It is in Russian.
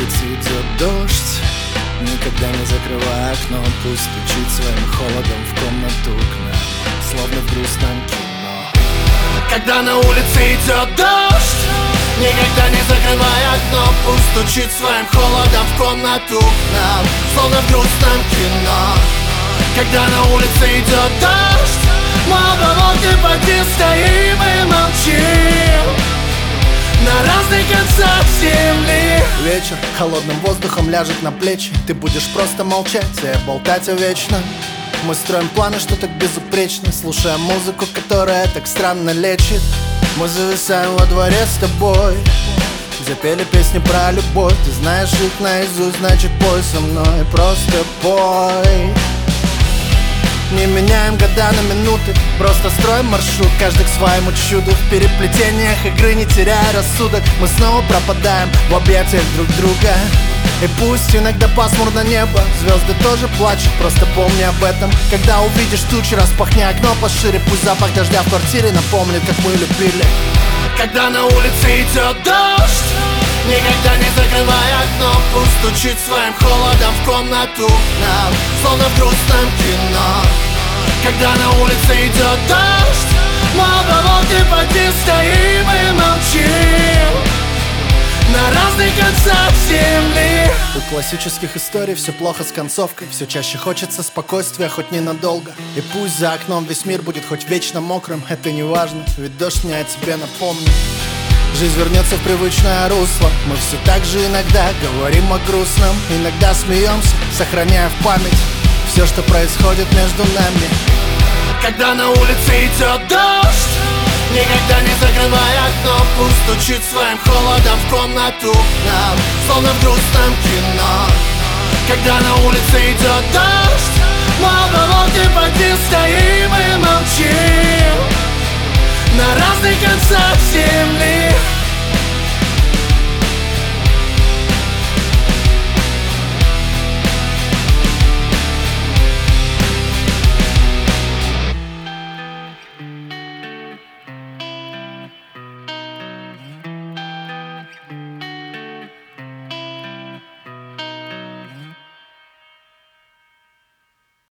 улице идет дождь, никогда не закрывай окно, пусть стучит своим холодом в комнату к нам, словно в грустном кино. Когда на улице идет дождь, никогда не закрывай окно, пусть стучит своим холодом в комнату к нам, словно в грустном кино. Когда на улице идет дождь, мы оба в антиподе стоим и молчим на разных концах земли. Вечер холодным воздухом ляжет на плечи, ты будешь просто молчать и болтать вечно. Мы строим планы, что так безупречно, слушая музыку, которая так странно лечит. Мы зависаем во дворе с тобой, запели песни про любовь. Ты знаешь их наизусть, значит пой со мной, просто пой. Не меняем года на минуты, просто строим маршрут, каждый к своему чуду. В переплетениях игры не теряя рассудок, мы снова пропадаем в объятиях друг друга. И пусть иногда пасмурно небо, звезды тоже плачут, просто помни об этом. Когда увидишь тучи, распахни окно пошире, пусть запах дождя в квартире напомнит, как мы любили. Когда на улице идет дождь, никогда не закрывай окно, пусть стучит своим холодом в комнату к нам, словно в грустном кино. Когда на улице идет дождь, мы оба в антиподе стоим и молчим на разных концах земли. У классических историй все плохо с концовкой, все чаще хочется спокойствия, хоть ненадолго. И пусть за окном весь мир будет хоть вечно мокрым, это не важно, ведь дождь мне о тебе напомнит. Жизнь вернется в привычное русло, мы все так же иногда говорим о грустном, иногда смеемся, сохраняя в память все, что происходит между нами. Когда на улице идет дождь, никогда не закрывай окно, пусть стучит своим холодом в комнату к нам, словно в грустном кино. Когда на улице идет дождь, мы оба в антиподе стоим и молчим на разных концах земли.